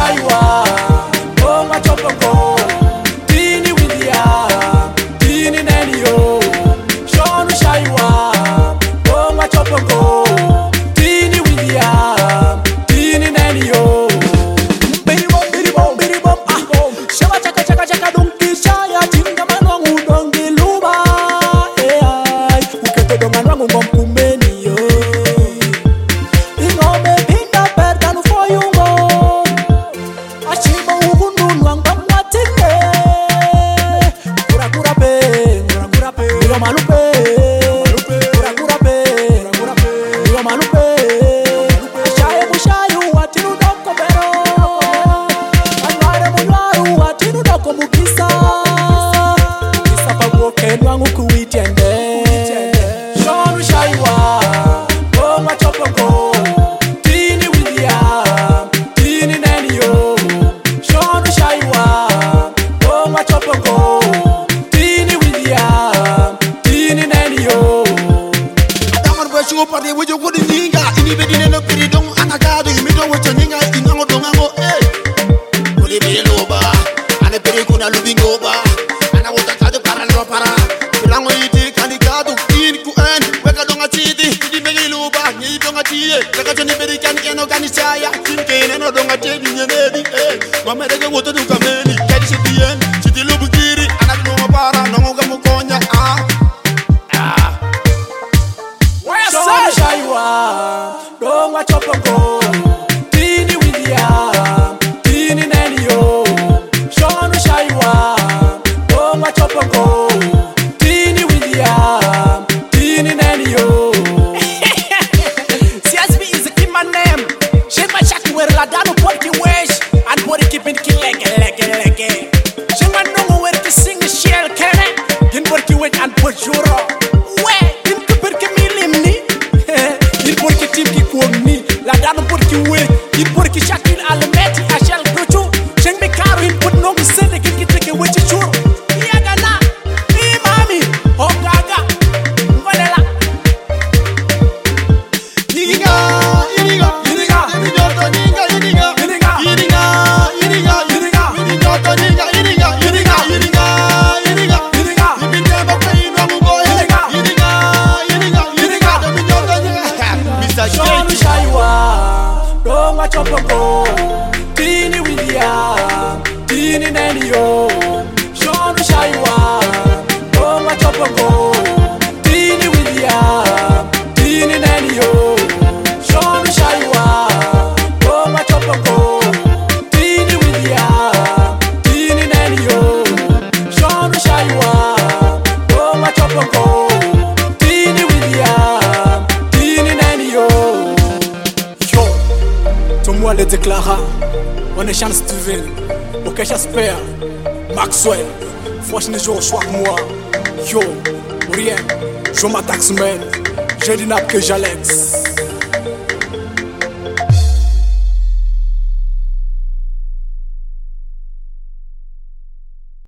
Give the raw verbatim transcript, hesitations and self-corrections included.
Shaiwa, oh my chopongo, Dini William, Dini Nenio, Sean Shaiwa, oh my chopongo, Dini William, Dini Nenio. Bidi bom, bidi bom, bidi bom, ah bom. Shaba chaka chaka chaka donki shaya, tinga manwangu dongi luba, eh ay, uketo donga manwangu ngomkumeni yo. Ingome pinda perda no foyo ngo, achima ugundu nwanga mwatine. Kura kura pe, kura kura pe, kura malupe, kura kura pe, kura pe, kura malupe. Shaye mushayu watinu doko pero, anware munwaru watinu doko mukisa. Mukisa pabuoke nwangu kuwitiende. Shonu shaiwa, oh machopongo, Dini William, Dini Nenio. Shonu shaiwa, oh machopongo, Dini William, Dini Nenio. Damar ba shugo party wujo gudi ninga ini be dineno piri dong anagado imi do wujo ninga inango dongango eh kuli be loba ane piri kuna lubingo ba ana wuta tade para lo para pirango iti kandigado in ku en weka donga titi ini be loba ni donga tie weka toni be kan eno kanisaya tinke neno donga tedi nyenedi eh mamere ge wuta du kameni kadi sitien siti lubukiri ana donga para nongo ga mukonya ah ah Shonu shaiwa, oh machopongo, Dini William, Dini Nenio. Shonu shaiwa, oh machopongo, Dini William, Dini Nenio. C S B is a key man name. Shema shaki where la dano porki wesh and body keeping ki leke leke leke. Shema nongo where ki sing shell kene. Din porki wet and put juro. We din kuper ki milimni. Din porki tim ki kuogni. La dano porki wet. Din porki shakil alemeti ashel kuchu. Sheng me karu hin put nongo sende kin ki teke wechi churo. Yaga na. Imami. Hongaga. Ngolela. Iriga, iriga, iriga, iriga, iriga, iriga, iriga, iriga, iriga, iriga, iriga, iriga, iriga, iriga, iriga, iriga, iriga, ibinde bakai nwangu boy, iriga, iriga, iriga, iriga, iriga, iriga, Mister Shonu Shady. shaiwa, oh machopongo, Dini William, Dini Nenio. Shonu shaiwa, oh machopongo, Dini William, Dini Nenio. Shonu shaiwa, oh machopongo, Dini William, Dini Nenio. Shonu shaiwa, oh machopongo, Dini William, Dini Nenio. Yo, toi-moi le déclara, on est chance Steven, ok j'espère, Maxwell, franchement je reçois moi. Yo, rien, je m'attaque man, je dis n'a que j'Alex.